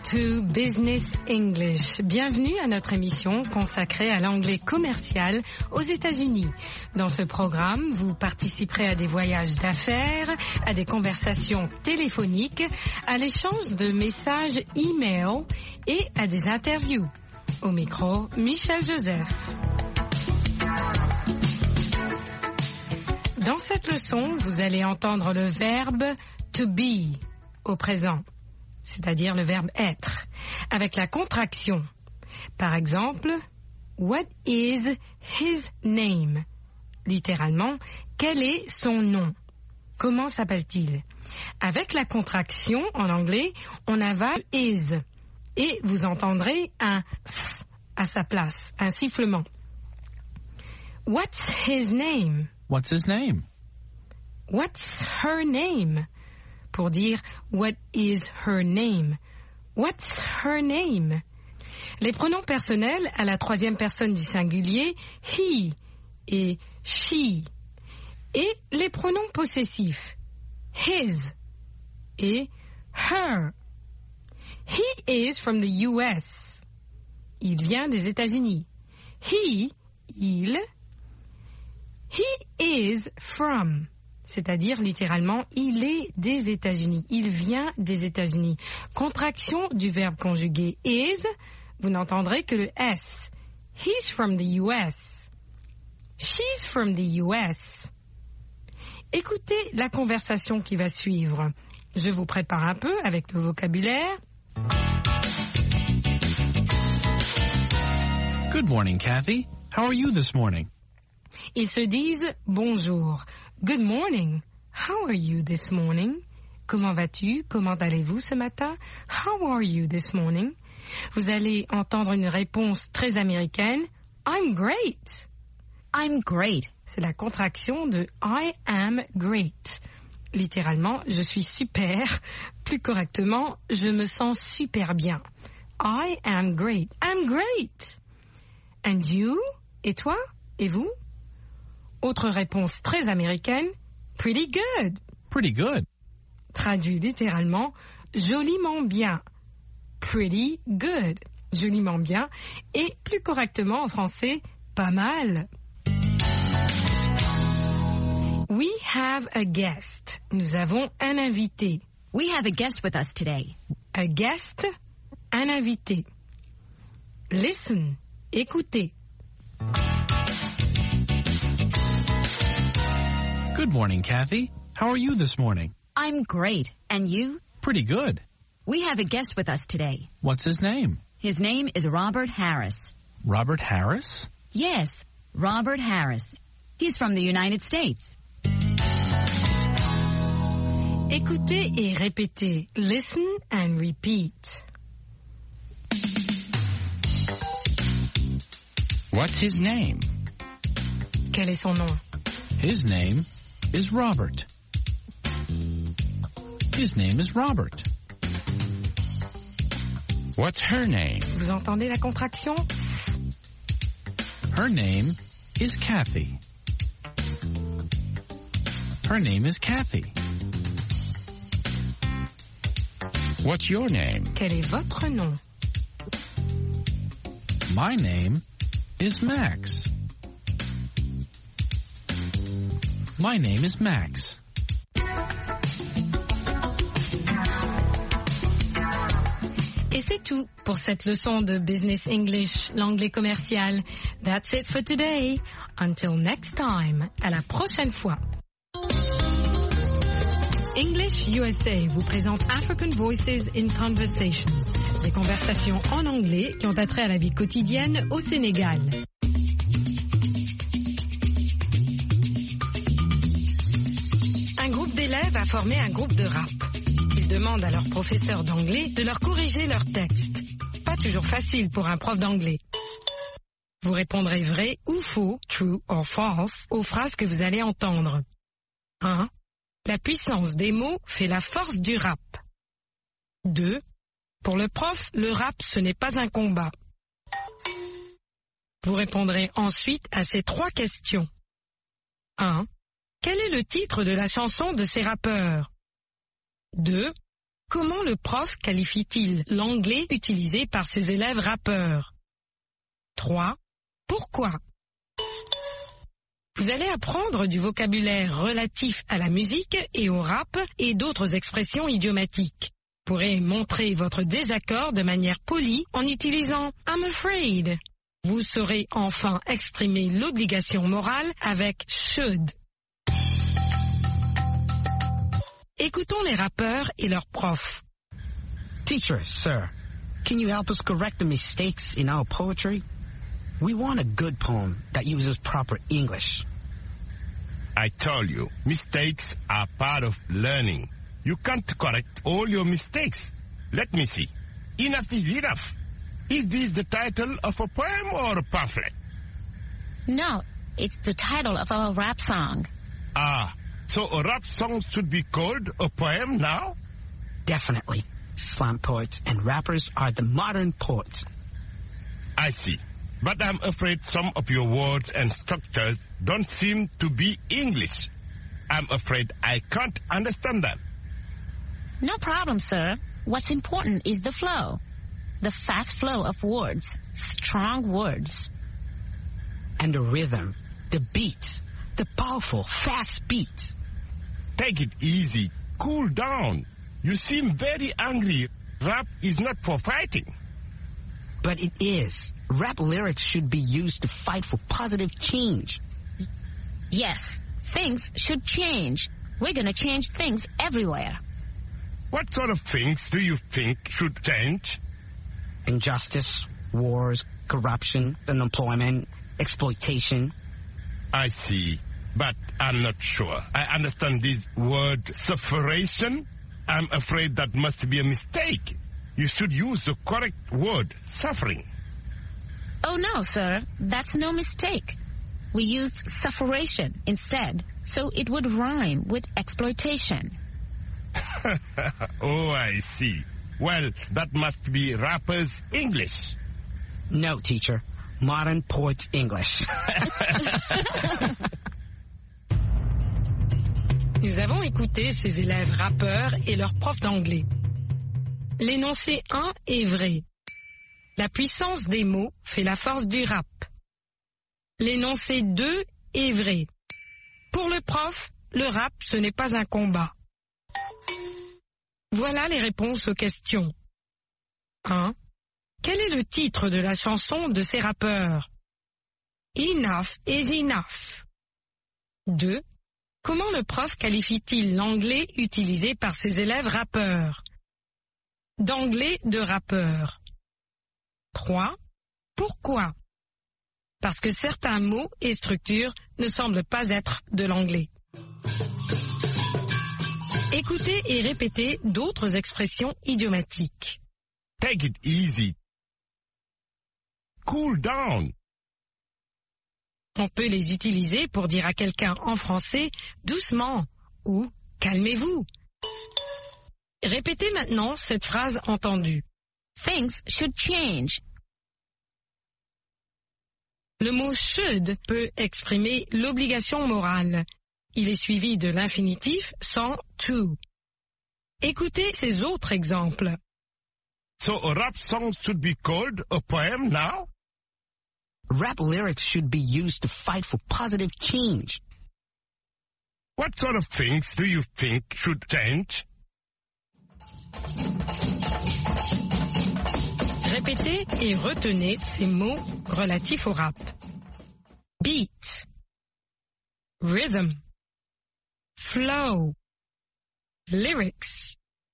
to Business English. Bienvenue à notre émission consacrée à l'anglais commercial aux États-Unis. Dans ce programme, vous participerez à des voyages d'affaires, à des conversations téléphoniques, à l'échange de messages e-mail et à des interviews. Au micro, Michel Joseph. Dans cette leçon, vous allez entendre le verbe to be au présent, c'est-à-dire le verbe être, avec la contraction. Par exemple, what is his name? Littéralement, quel est son nom? Comment s'appelle-t-il? Avec la contraction, en anglais, on avale is, et vous entendrez un s à sa place, un sifflement. What's his name? What's his name? What's her name? Pour dire what is her name? What's her name? Les pronoms personnels à la troisième personne du singulier, he et she. Et les pronoms possessifs, his et her. He is from the US. Il vient des États-Unis. Il. He is from. C'est-à-dire, littéralement, il est des États-Unis. Il vient des États-Unis. Contraction du verbe conjugué is, vous n'entendrez que le S. He's from the US. She's from the US. Écoutez la conversation qui va suivre. Je vous prépare un peu avec le vocabulaire. Good morning, Kathy. How are you this morning? Ils se disent bonjour. Good morning. How are you this morning? Comment vas-tu? Comment allez-vous ce matin? How are you this morning? Vous allez entendre une réponse très américaine. I'm great. I'm great. C'est la contraction de I am great. Littéralement, je suis super. Plus correctement, je me sens super bien. I am great. I'm great. And you? Et toi? Et vous? Autre réponse très américaine, pretty good. Pretty good. Traduit littéralement, joliment bien. Pretty good. Joliment bien. Et plus correctement en français, pas mal. We have a guest. Nous avons un invité. We have a guest with us today. A guest, un invité. Listen, écoutez. Good morning, Kathy. How are you this morning? I'm great. And you? Pretty good. We have a guest with us today. What's his name? His name is Robert Harris. Robert Harris? Yes, Robert Harris. He's from the United States. Écoutez et répétez. Listen and repeat. What's his name? Quel est son nom? His name is Robert. His name is Robert. What's her name? Vous entendez la contraction? Her name is Kathy. Her name is Kathy. What's your name? Quel est votre nom? My name is Max. My name is Max. Et c'est tout pour cette leçon de Business English, l'anglais commercial. That's it for today. Until next time. À la prochaine fois. English USA vous présente African Voices in Conversation. Des conversations en anglais qui ont attrait à la vie quotidienne au Sénégal. Un groupe d'élèves a formé un groupe de rap. Ils demandent à leur professeur d'anglais de leur corriger leurs textes. Pas toujours facile pour un prof d'anglais. Vous répondrez vrai ou faux, true or false, aux phrases que vous allez entendre. 1. La puissance des mots fait la force du rap. 2. Pour le prof, le rap, ce n'est pas un combat. Vous répondrez ensuite à ces 3 questions. 1. Quel est le titre de la chanson de ces rappeurs? 2. Comment le prof qualifie-t-il l'anglais utilisé par ses élèves rappeurs? 3. Pourquoi? Vous allez apprendre du vocabulaire relatif à la musique et au rap et d'autres expressions idiomatiques. Vous pourrez montrer votre désaccord de manière polie en utilisant « I'm afraid ». Vous saurez enfin exprimer l'obligation morale avec « should ». Écoutons les rappeurs et leurs profs. Teacher, sir, can you help us correct the mistakes in our poetry? We want a good poem that uses proper English. I told you, mistakes are part of learning. You can't correct all your mistakes. Let me see. Enough is enough. Is this the title of a poem or a pamphlet? No, it's the title of our rap song. Ah, so a rap song should be called a poem now? Definitely. Slam poets and rappers are the modern poets. I see. But I'm afraid some of your words and structures don't seem to be English. I'm afraid I can't understand that. No problem, sir. What's important is the flow. The fast flow of words. Strong words. And the rhythm, the beat, the powerful, fast beat. Take it easy. Cool down. You seem very angry. Rap is not for fighting. But it is. Rap lyrics should be used to fight for positive change. Yes, things should change. We're gonna change things everywhere. What sort of things do you think should change? Injustice, wars, corruption, unemployment, exploitation. I see, but I'm not sure. I understand this word sufferation. I'm afraid that must be a mistake. You should use the correct word, suffering. Oh no, sir, that's no mistake. We used sufferation instead, so it would rhyme with exploitation. Oh, I see. Well, that must be rappers' English. No, teacher. Modern poets' English. Nous avons écouté ces élèves rappeurs et leurs profs d'anglais. L'énoncé 1 est vrai. La puissance des mots fait la force du rap. L'énoncé 2 est vrai. Pour le prof, le rap, ce n'est pas un combat. Voilà les réponses aux questions. 1. Quel est le titre de la chanson de ces rappeurs? Enough is enough. 2. Comment le prof qualifie-t-il l'anglais utilisé par ses élèves rappeurs? D'anglais de rappeur. 3. Pourquoi? Parce que certains mots et structures ne semblent pas être de l'anglais. Écoutez et répétez d'autres expressions idiomatiques. Take it easy. Cool down. On peut les utiliser pour dire à quelqu'un en français « doucement » ou « calmez-vous ». Répétez maintenant cette phrase entendue. Things should change. Le mot should peut exprimer l'obligation morale. Il est suivi de l'infinitif sans to. Écoutez ces autres exemples. So a rap song should be called a poem now? Rap lyrics should be used to fight for positive change. What sort of things do you think should change? Répétez et retenez ces mots relatifs au rap. Beat, rhythm, flow, lyrics.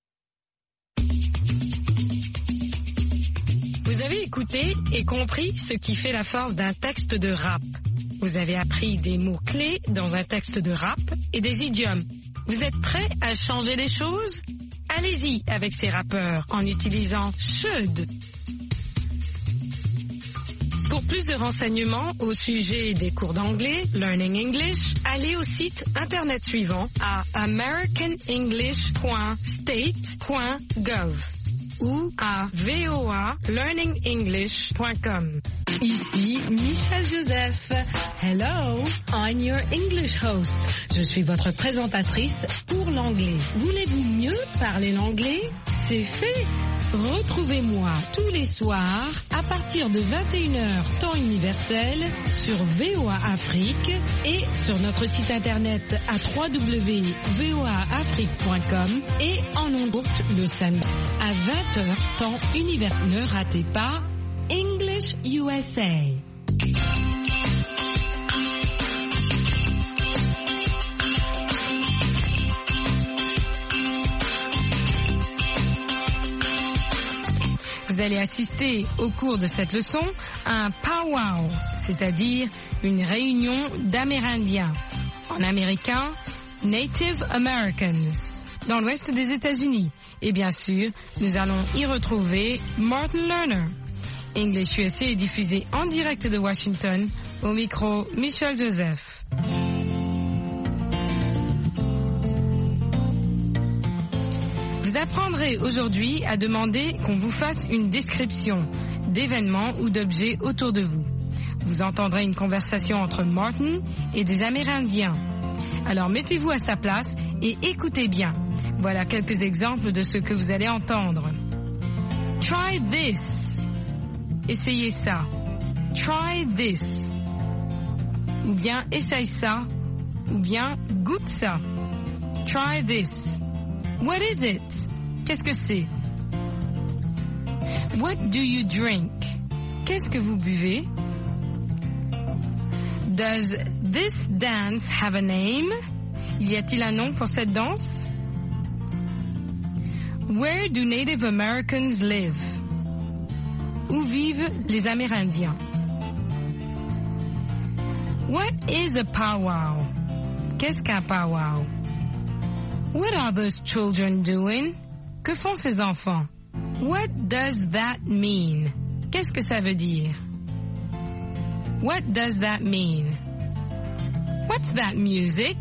Vous avez écouté et compris ce qui fait la force d'un texte de rap. Vous avez appris des mots-clés dans un texte de rap et des idiomes. Vous êtes prêts à changer les choses? Allez-y avec ces rappeurs en utilisant should. Pour plus de renseignements au sujet des cours d'anglais, Learning English, allez au site internet suivant à americanenglish.state.gov ou à voalearningenglish.com. Ici Michel Joseph. Hello, I'm your English host. Je suis votre présentatrice pour pour l'anglais. Voulez-vous mieux parler l'anglais? C'est fait! Retrouvez-moi tous les soirs à partir de 21h temps universel sur VOA Afrique et sur notre site internet à www.voaafrique.com et en ondes courtes le samedi à 20h temps universel. Ne ratez pas English USA. Vous allez assister au cours de cette leçon à un powwow, c'est-à-dire une réunion d'Amérindiens. En américain, Native Americans, dans l'ouest des États-Unis. Et bien sûr, nous allons y retrouver Martin Lerner. English USA est diffusé en direct de Washington. Au micro, Michel Joseph. Vous apprendrez aujourd'hui à demander qu'on vous fasse une description d'événements ou d'objets autour de vous. Vous entendrez une conversation entre Martin et des Amérindiens. Alors mettez-vous à sa place et écoutez bien. Voilà quelques exemples de ce que vous allez entendre. Try this. Essayez ça. Try this. Ou bien essaye ça. Ou bien goûte ça. Try this. What is it? Qu'est-ce que c'est? What do you drink? Qu'est-ce que vous buvez? Does this dance have a name? Y a-t-il un nom pour cette danse? Where do Native Americans live? Où vivent les Amérindiens? What is a powwow? Qu'est-ce qu'un powwow? What are those children doing? Que font ces enfants? What does that mean? Qu'est-ce que ça veut dire? What does that mean? What's that music?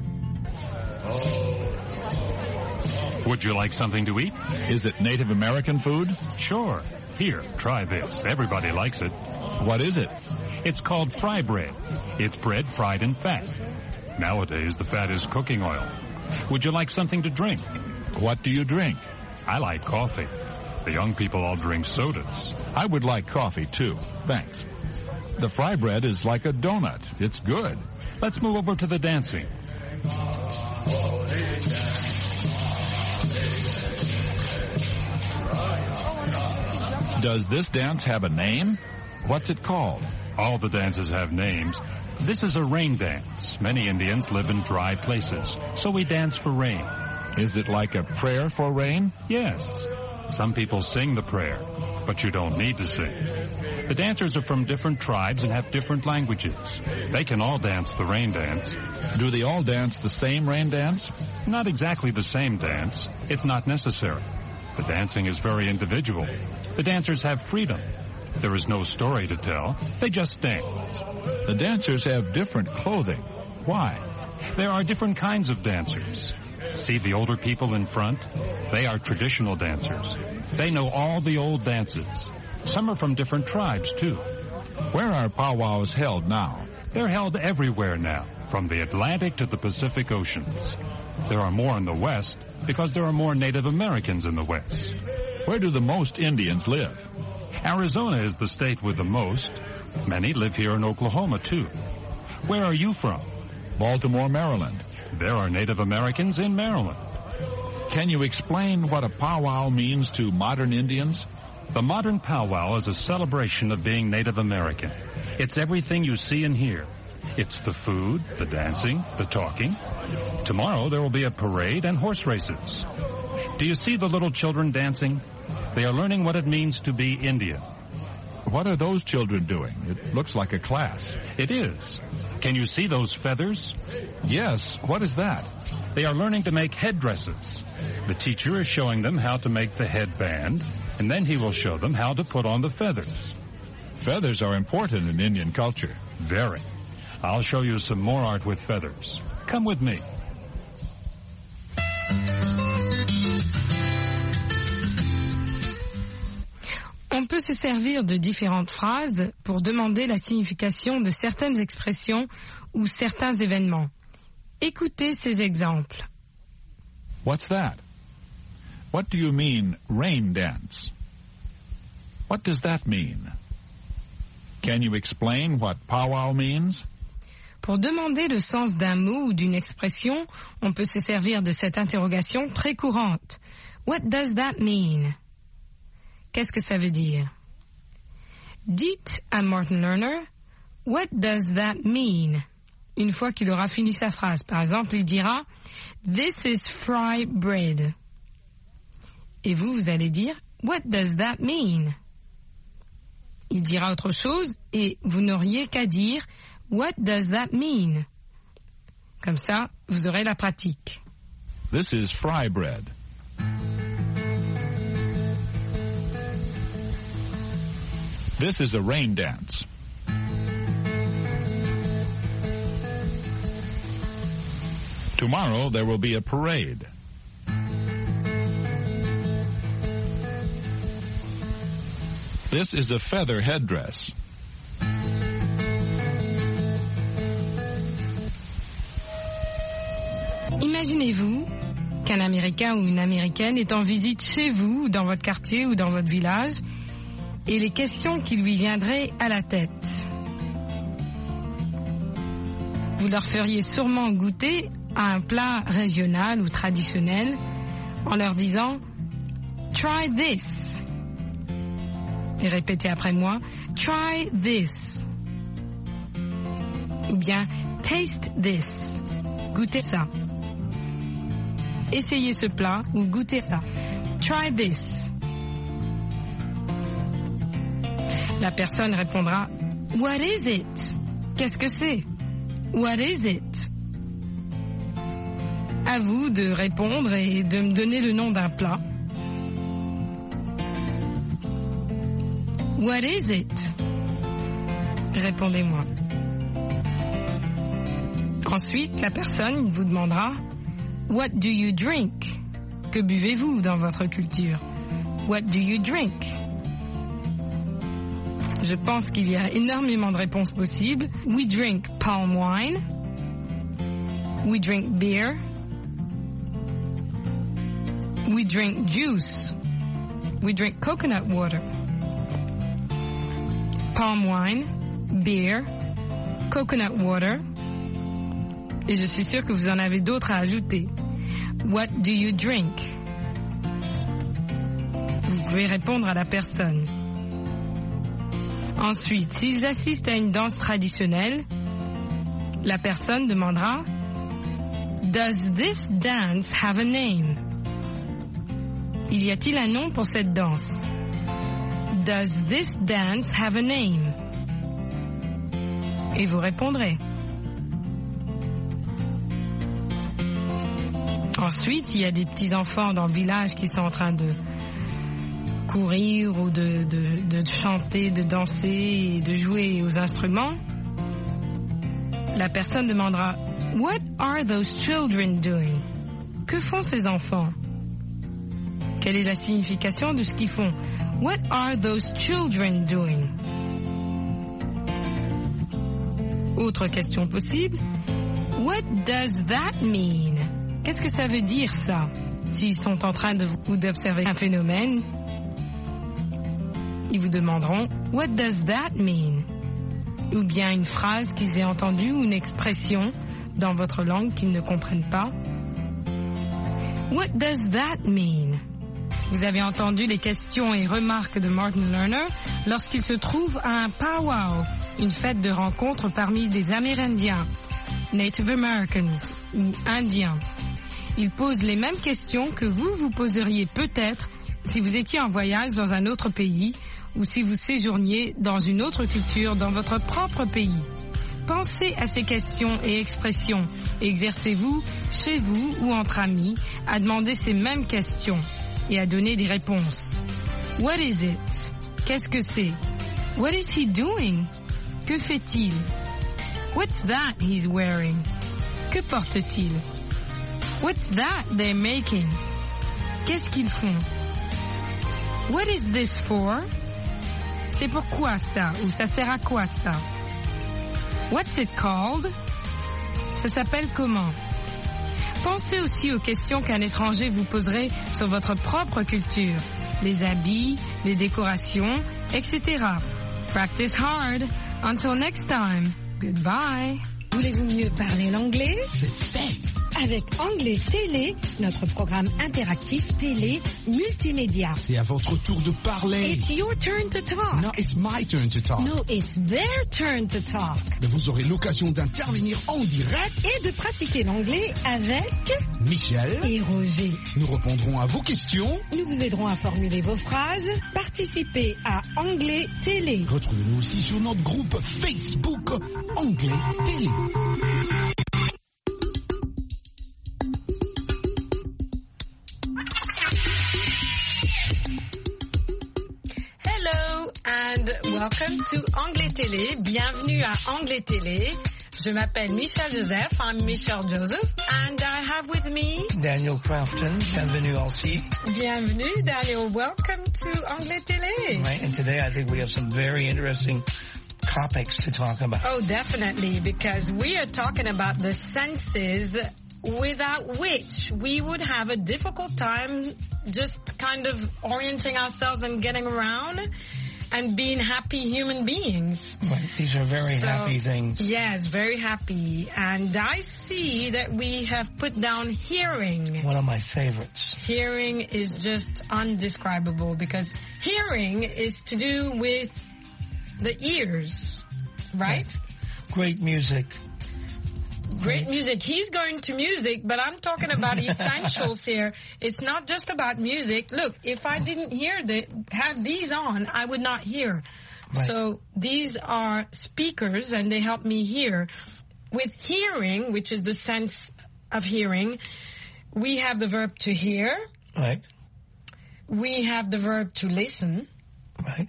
Would you like something to eat? Is it Native American food? Sure. Here, try this. Everybody likes it. What is it? It's called fry bread. It's bread fried in fat. Nowadays, the fat is cooking oil. Would you like something to drink? What do you drink? I like coffee. The young people all drink sodas. I would like coffee, too. Thanks. The fry bread is like a donut. It's good. Let's move over to the dancing. Does this dance have a name? What's it called? All the dances have names. This is a rain dance. Many Indians live in dry places, so we dance for rain. Is it like a prayer for rain? Yes. Some people sing the prayer, but you don't need to sing. The dancers are from different tribes and have different languages. They can all dance the rain dance. Do they all dance the same rain dance? Not exactly the same dance. It's not necessary. The dancing is very individual. The dancers have freedom. There is no story to tell. They just dance. The dancers have different clothing. Why? There are different kinds of dancers. See the older people in front? They are traditional dancers. They know all the old dances. Some are from different tribes, too. Where are powwows held now? They're held everywhere now, from the Atlantic to the Pacific Oceans. There are more in the West because there are more Native Americans in the West. Where do the most Indians live? Arizona is the state with the most. Many live here in Oklahoma, too. Where are you from? Baltimore, Maryland. There are Native Americans in Maryland. Can you explain what a powwow means to modern Indians? The modern powwow is a celebration of being Native American. It's everything you see and hear. It's the food, the dancing, the talking. Tomorrow there will be a parade and horse races. Do you see the little children dancing? They are learning what it means to be Indian. What are those children doing? It looks like a class. It is. Can you see those feathers? Yes. What is that? They are learning to make headdresses. The teacher is showing them how to make the headband, and then he will show them how to put on the feathers. Feathers are important in Indian culture. Very. I'll show you some more art with feathers. Come with me. On peut se servir de différentes phrases pour demander la signification de certaines expressions ou certains événements. Écoutez ces exemples. What's that? What do you mean, rain dance? What does that mean? Can you explain what powwow means? Pour demander le sens d'un mot ou d'une expression, on peut se servir de cette interrogation très courante. What does that mean? Qu'est-ce que ça veut dire? Dites à Martin Lerner, what does that mean? Une fois qu'il aura fini sa phrase. Par exemple, il dira, this is fry bread. Et vous allez dire, what does that mean? Il dira autre chose et vous n'auriez qu'à dire, what does that mean? Comme ça, vous aurez la pratique. This is fry bread. This is a rain dance. Tomorrow there will be a parade. This is a feather headdress. Imaginez-vous qu'un Américain ou une Américaine est en visite chez vous, ou dans votre quartier ou dans votre village, et les questions qui lui viendraient à la tête. Vous leur feriez sûrement goûter à un plat régional ou traditionnel en leur disant « Try this ». Et répétez après moi « Try this ». Ou bien « Taste this ». Goûtez ça. Essayez ce plat ou goûtez ça. Try this. La personne répondra What is it? Qu'est-ce que c'est? What is it? À vous de répondre et de me donner le nom d'un plat. What is it? Répondez-moi. Ensuite, la personne vous demandera What do you drink? Que buvez-vous dans votre culture? What do you drink? Je pense qu'il y a énormément de réponses possibles. We drink palm wine. We drink beer. We drink juice. We drink coconut water. Palm wine, beer, coconut water. Et je suis sûre que vous en avez d'autres à ajouter. What do you drink? Vous pouvez répondre à la personne. Ensuite, s'ils assistent à une danse traditionnelle, la personne demandera Does this dance have a name? Y a-t-il un nom pour cette danse? Does this dance have a name? Et vous répondrez. Ensuite, il y a des petits-enfants dans le village qui sont en train de courir ou de chanter, de danser et de jouer aux instruments. La personne demandera « What are those children doing ?» Que font ces enfants? Quelle est la signification de ce qu'ils font? « What are those children doing ?» Autre question possible. « What does that mean ?» Qu'est-ce que ça veut dire, ça? S'ils sont en train d'observer un phénomène, ils vous demanderont « What does that mean ?» Ou bien une phrase qu'ils aient entendue ou une expression dans votre langue qu'ils ne comprennent pas. « What does that mean ?» Vous avez entendu les questions et remarques de Martin Lerner lorsqu'il se trouve à un powwow, une fête de rencontre parmi des Amérindiens, Native Americans ou Indiens. Il pose les mêmes questions que vous poseriez peut-être si vous étiez en voyage dans un autre pays ou si vous séjourniez dans une autre culture dans votre propre pays. Pensez à ces questions et expressions et exercez-vous, chez vous ou entre amis, à demander ces mêmes questions et à donner des réponses. What is it? Qu'est-ce que c'est? What is he doing? Que fait-il? What's that he's wearing? Que porte-t-il? What's that they're making? Qu'est-ce qu'ils font? What is this for? C'est pourquoi ça? Ou ça sert à quoi ça? What's it called? Ça s'appelle comment? Pensez aussi aux questions qu'un étranger vous poserait sur votre propre culture, les habits, les décorations, etc. Practice hard. Until next time. Goodbye. Voulez-vous mieux parler l'anglais? C'est fait. Avec Anglais Télé, notre programme interactif télé multimédia. C'est à votre tour de parler. It's your turn to talk. No, it's my turn to talk. No, it's their turn to talk. Mais vous aurez l'occasion d'intervenir en direct Et de pratiquer l'anglais avec Michel et Roger. Nous répondrons à vos questions. Nous vous aiderons à formuler vos phrases. Participez à Anglais Télé. Retrouvez-nous aussi sur notre groupe Facebook Anglais Télé. Hello and welcome to Anglais Télé. Bienvenue à Anglais Télé. Je m'appelle Michelle Joseph. I'm Michelle Joseph, and I have with me Daniel Crafton. Bienvenue aussi. Bienvenue, Daniel. Welcome to Anglais Télé. Right, and today I think we have some very interesting topics to talk about. Oh, definitely, because we are talking about the senses without which we would have a difficult time just kind of orienting ourselves and getting around and being happy human beings. Right, these are very happy things. Yes, very happy. And I see that we have put down hearing. One of my favorites. Hearing is just undescribable because hearing is to do with the ears, right? Great music. Great music. He's going to music, but I'm talking about essentials here. It's not just about music. Look, if I didn't have these on, I would not hear. Right. So these are speakers and they help me hear. With hearing, which is the sense of hearing, we have the verb to hear. Right. We have the verb to listen. Right.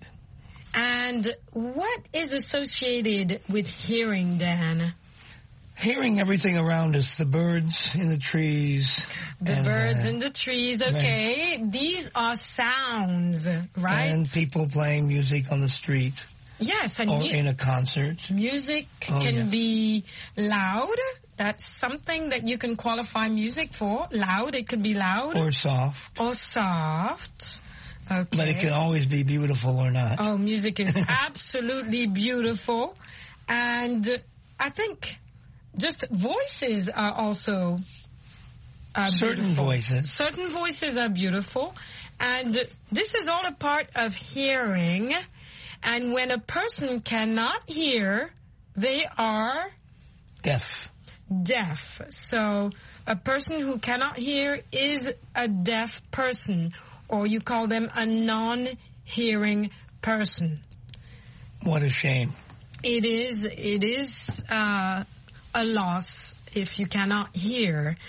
And what is associated with hearing, Dan? Hearing everything around us, the birds in the trees. The birds in the trees, okay. Right. These are sounds, right? And people playing music on the street. Yes. And or in a concert. Music can be loud. That's something that you can qualify music for. Loud, it could be loud. Or soft. Or soft. Okay. But it can always be beautiful or not. Oh, music is absolutely beautiful. And I think just voices are also certain beautiful. voices. Certain voices are beautiful. And this is all a part of hearing. And when a person cannot hear, they are deaf. Deaf. So a person who cannot hear is a deaf person, or you call them a non-hearing person. What a shame. It is a loss if you cannot hear.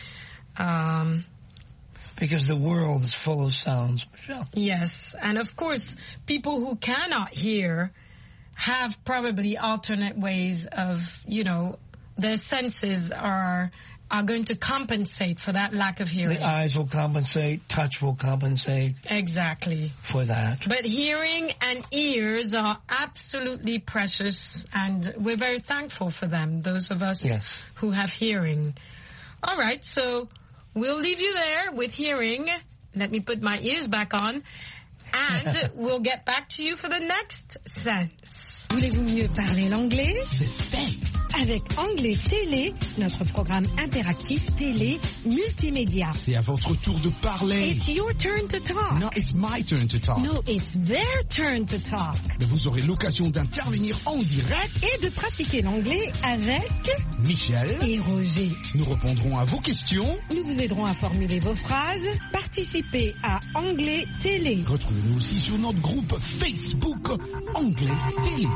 Because the world is full of sounds, Michelle. Yes, and of course, people who cannot hear have probably alternate ways of, their senses are going to compensate for that lack of hearing. The eyes will compensate, touch will compensate. Exactly. For that. But hearing and ears are absolutely precious, and we're very thankful for them, those of us who have hearing. All right, so we'll leave you there with hearing. Let me put my ears back on. And we'll get back to you for the next sense. Voulez-vous mieux parler l'anglais? C'est fait. Avec Anglais Télé, notre programme interactif télé multimédia. C'est à votre tour de parler. It's your turn to talk. No, it's my turn to talk. No, it's their turn to talk. Mais vous aurez l'occasion d'intervenir en direct et de pratiquer l'anglais avec Michel et Roger. Nous répondrons à vos questions. Nous vous aiderons à formuler vos phrases. Participez à Anglais Télé. Retrouvez-nous aussi sur notre groupe Facebook Anglais Télé.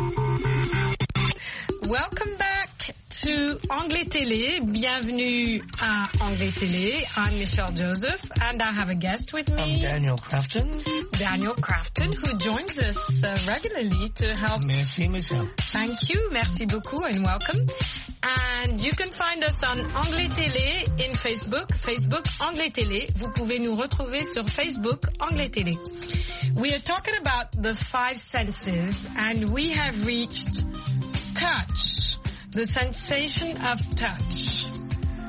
Welcome back to Anglais Télé. Bienvenue à Anglais Télé. I'm Michelle Joseph, and I have a guest with me. I'm Daniel Crafton. Daniel Crafton, who joins us regularly to help. Merci, Michelle. Thank you. Merci beaucoup and welcome. And you can find us on Anglais Télé in Facebook. Facebook Anglais Télé. Vous pouvez nous retrouver sur Facebook Anglais Télé. We are talking about the 5 senses, and we have reached touch, the sensation of touch.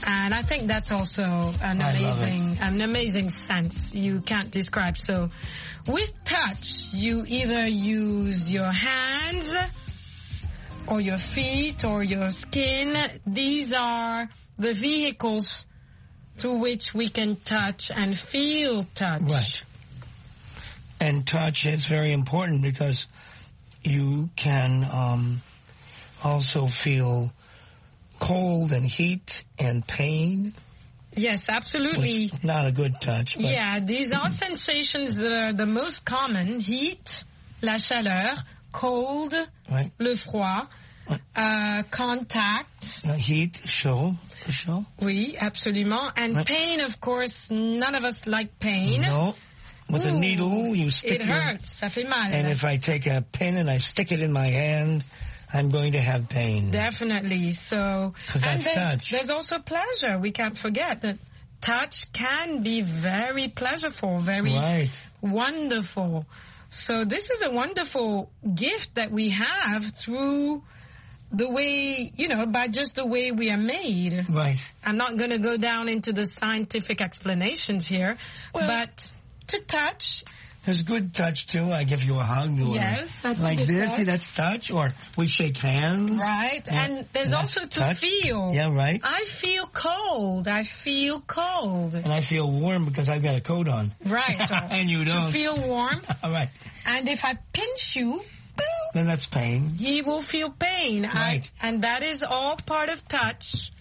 And I think that's also an amazing sense you can't describe. So with touch, you either use your hands or your feet or your skin. These are the vehicles through which we can touch and feel touch. Right. And touch is very important because you can also feel cold and heat and pain. Yes, absolutely. Which is not a good touch. But yeah, these are sensations that are the most common. Heat, la chaleur, cold, right. Le froid, contact. Heat, chaud. Oui, absolument. And right. Pain, of course, none of us like pain. No. With a needle, you stick it hurts. Ça fait mal. And if I take a pin and I stick it in my hand, I'm going to have pain. Definitely. So, and there's also pleasure. We can't forget that touch can be very pleasurable, very right. wonderful. So this is a wonderful gift that we have through the way, by just the way we are made. Right. I'm not going to go down into the scientific explanations here, but to touch. There's good touch, too. I give you a hug. Yes. Like this, see, that's touch. Or we shake hands. Right. And there's also to touch. Feel. Yeah, right. I feel cold. And I feel warm because I've got a coat on. Right. And you don't. To feel warm. All right. And if I pinch you, then that's pain. He will feel pain. Right. And that is all part of touch.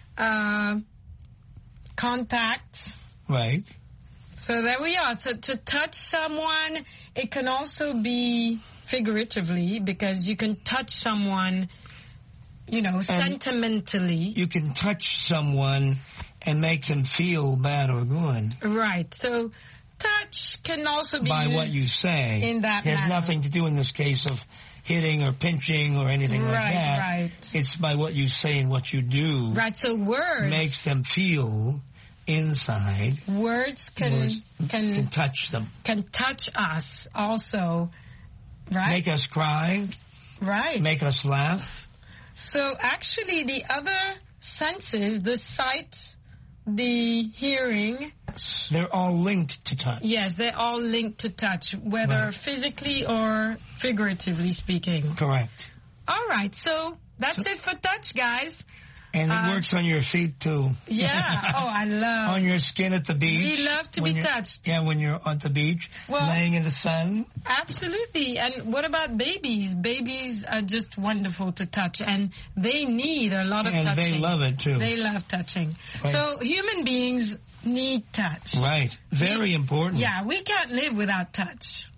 Contact. Right. So there we are. So to touch someone, it can also be figuratively because you can touch someone, sentimentally. You can touch someone and make them feel bad or good. Right. So touch can also be by used what you say. In that it has manner. Nothing to do in this case of hitting or pinching or anything like that. Right. It's by what you say and what you do. Right. So words makes them feel inside. Words can touch them. Can touch us also. Right. Make us cry. Right. Make us laugh. So actually the other senses, the sight, the hearing, they're all linked to touch. Yes, they're all linked to touch, whether physically or figuratively speaking. Correct. All right, so that's it for touch, guys. And it works on your feet, too. Yeah. Oh, I love. On your skin at the beach. We love to be touched. Yeah, when you're on the beach, laying in the sun. Absolutely. And what about babies? Babies are just wonderful to touch, and they need a lot of touching. And they love it, too. They love touching. Right. So human beings need touch. Right. Very important. Yeah, we can't live without touch.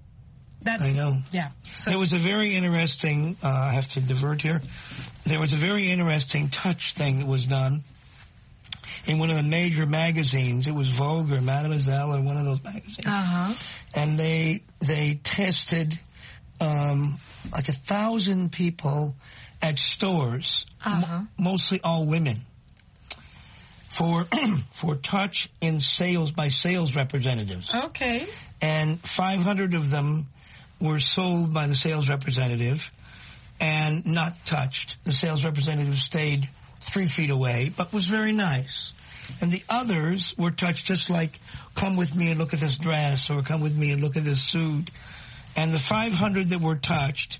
I know. Yeah. So. There was a very interesting, I have to divert here. There was a very interesting touch thing that was done in one of the major magazines. It was Vogue or Mademoiselle or one of those magazines. Uh-huh. And they tested, like 1,000 people at stores, mostly all women, for touch in sales by sales representatives. Okay. And 500 of them were sold by the sales representative and not touched. The sales representative stayed 3 feet away, but was very nice. And the others were touched just like, come with me and look at this dress, or come with me and look at this suit. And the 500 that were touched,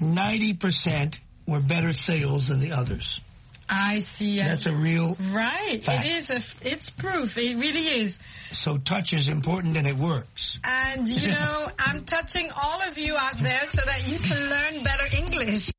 90% were better sales than the others. I see. That's a real right. fact. It is. It's proof. It really is. So touch is important and it works. And I'm touching all of you out there so that you can learn better English.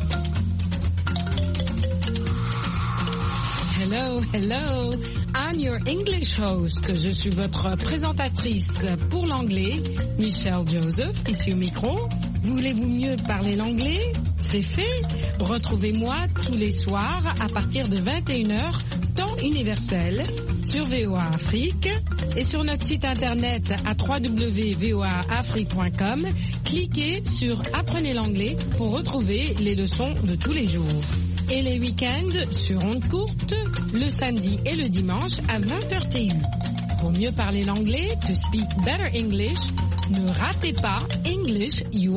Hello. I'm your English host. Je suis votre présentatrice pour l'anglais, Michelle Joseph, ici au micro. Voulez-vous mieux parler l'anglais? C'est fait. Retrouvez-moi tous les soirs à partir de 21h, temps universel, sur VOA Afrique et sur notre site internet à www.voaafrique.com. Cliquez sur Apprenez l'anglais pour retrouver les leçons de tous les jours. Et les week-ends sur ondes courtes, le samedi et le dimanche à 20h TU. Pour mieux parler l'anglais, to speak better English, ne ratez pas English USA.